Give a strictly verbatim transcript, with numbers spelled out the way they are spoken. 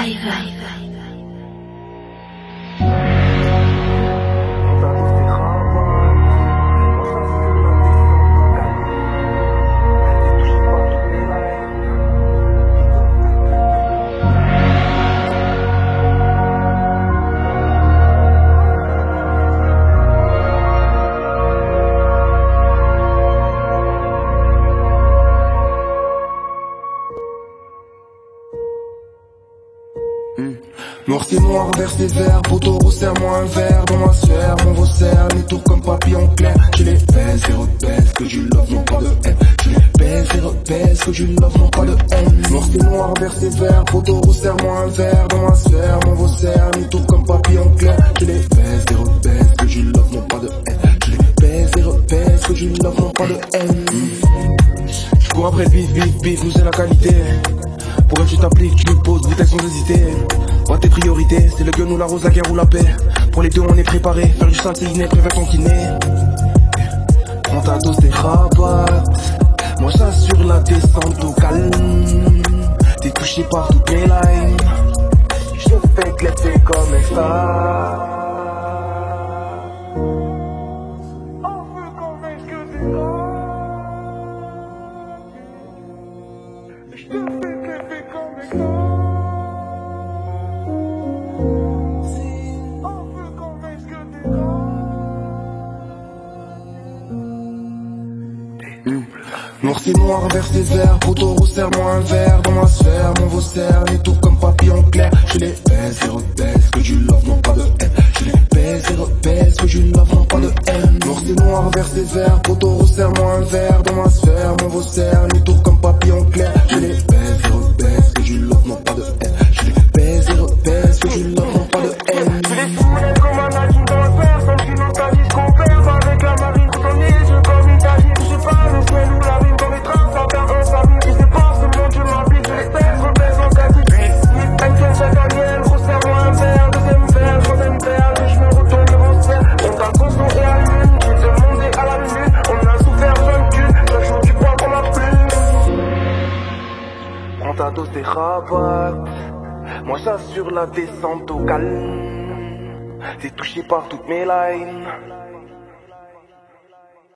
Noir c'est noir, vert c'est vert, poteau resserre-moi un verre dans ma sphère, mon vaussaire, les tours comme papillon clair. Je les baise et rebaise, que du love, non pas de haine. Je les baise et rebaise, que du love, non pas de haine. Noir c'est noir, vert c'est vert, poteau resserre-moi un verre dans ma sphère, mon vaussaire, les tours comme papillon clair. Je les baise et rebaise, que du love, non pas de haine. Je les baise et rebaise, que du love, non pas de haine. Je cours après le bif, bif, bif, nous c'est la qualité. Pour elle tu t'appliques, tu lui poses, bouteille sans hésiter. Pas tes priorités, c'est le gun ou la rose, la guerre ou la paix. Pour les deux on est préparé, faire du sale c'est inné, préfère ton kiné. Prends ta dose des rabattes, moi j'assure la descente au calme. T'es touché par toutes mes lines, je fais que l'effet comme ça. Noir c'est noir, vert c'est vert, poteau resserre-moi un verre dans ma sphère, mon vaussaire, les tours comme papillon clair. Je les baise et rebaise, que du love, non pas de haine. Je les baise et rebaise, que du love, non pas de haine. Noir c'est noir, vert c'est vert, poteau resserre-moi un verre dans ma sphère, mon vaussaire, les tours comme papillon clair. Je les baise et rebaise, que du love, non pas de haine. Je les baise et rebaise, que du love, non pas de haine. Je les soumets comme un agile dans la personne qui mentalise qu'on perd avec la marine tout en yeux comme une tagine. Je sais pas le ciel ou la rime dans les trains, ça perd un famille. Je sais pas ce monde je m'applique, je les baise, rebaise en catique. Inquiète chaque annuel, resserre-moi un verre, deuxième verre, troisième verre, je me retourne devant ce verre. On t'a constant et à l'une, tu te monde et à la lune. On a souffert jeune cul, chaque jour tu prends comme la plume. Prends ta dose des rabattes, moi j'assure la descente au calme. T'es touché par toutes mes lines,